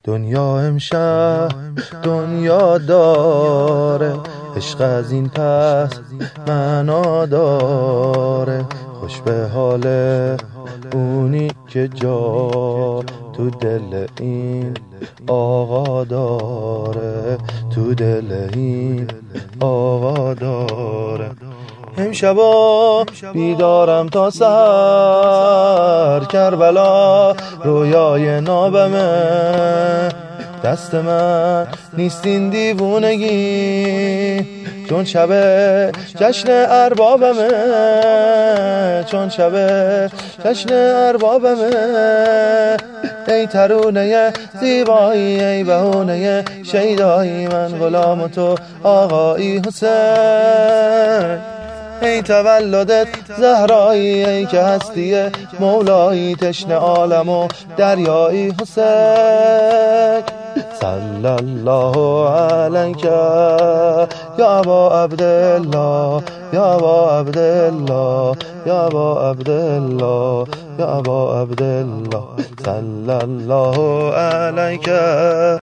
دنیا امشب دنیا داره، عشق از این پس معنا داره. خوش به حال اونی که جا تو دل این آقا داره، تو دل این آقا داره. امشبا بیدارم تا سحر، کربلا رویای نابمه. دست من نیست این دیوونگی، چون شب جشن اربابمه، چون شب جشن اربابمه. ای ترونه زیبایی، ای بهونه شیدایی، من غلام تو آقایی حسین. ای تولدت زهرایی، ای که هستی مولایی، تشنه عالم و دریایی حسین. صلی الله علیک یا ابا عبدالله، یا ابا عبدالله، یا ابا عبدالله، یا ابا عبدالله. صلی الله علیک.